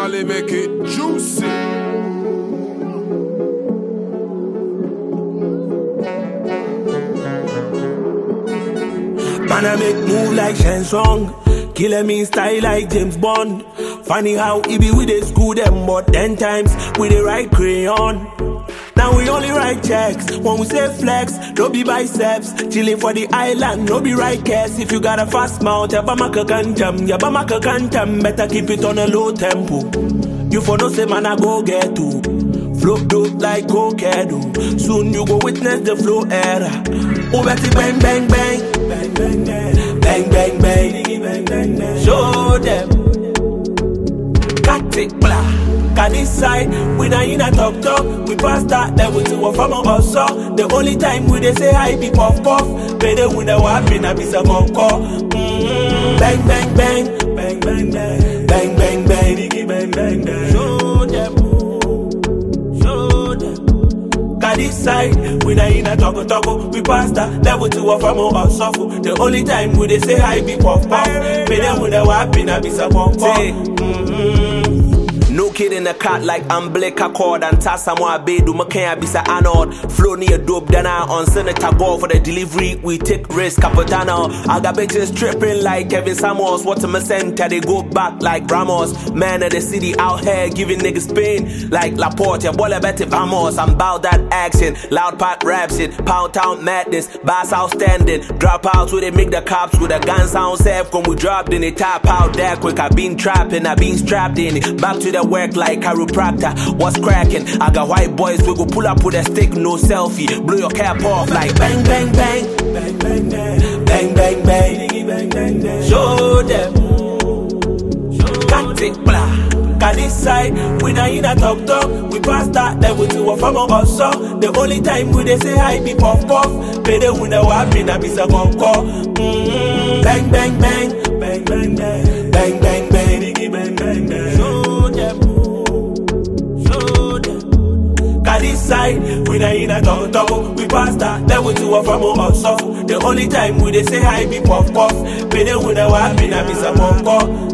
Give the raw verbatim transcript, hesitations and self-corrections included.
Mali make it juicy. Man, I make move like Shen Song. Killer me style like James Bond. Funny how he be with the school them, but ten times with the right crayon. Now we only write checks when we say flex. Don't be biceps, chilling for the island. No be right case if you got a fast mouth. Yabamaka can jam, Yabamaka can jam. Better keep it on a low tempo. You for no say man I go get to. Flow dope like cocaine. Soon you go witness the flow era. Oh Betty bang bang bang, bang bang bang, bang bang bang, bang bang bang. Show them, cut it blah. Cause this side, we not in a talk talk. We pass that level to a farmer also. The only time we they say hi be puff puff. Better when the wapping a piece of concord. Mm-hmm. Bang bang bang, bang bang bang, bang bang bang, diggy bang bang bang. Show them, show them. Cause this side, we not in a talk talk. We pass that level to a farmer also. The only time we they say hi be puff puff. Better when the wapping a piece of concord. Mm-hmm. No kid in the cat like umbilical cord and Tassamoa Bedu Makaya Bisa Anod. Flow near dope than I on Senator Go for the delivery. We take risk, Capitano. I got bitches tripping like Kevin Samuels. What a center, they go back like Ramos. Man of the city out here giving niggas pain like Laporte. Bola Betty Vamos. I'm about that action. Loud part rap shit. Pound town madness. Bass outstanding. Drop out with it, make the cops with a gun sound safe. When we dropped in it, tap out there quick. I been trapping, I been strapped in it. Back to the work like chiropractor. What's cracking? I got white boys, we go pull up with a stick, no selfie. Blow your cap off like bang, bang, bang. Bang, bang, bang. Bang, bang, bang. Bang, bang, bang. Show them. Cut it, blah. Cause this side, we not in a talk talk. We pass that level to a farmer also. The only time we they say hi be puff puff. Better when the wapping a piece of concord. Mm-hmm. Bang, bang, bang. Bang, bang, bang. Bang, bang, bang. Diggy, bang, bang, bang. Show them. Show them. Cause this side, we not in a talk talk. We pass that level to a farmer also. The only time we they say hi be puff puff. Better when the wapping a piece of concord.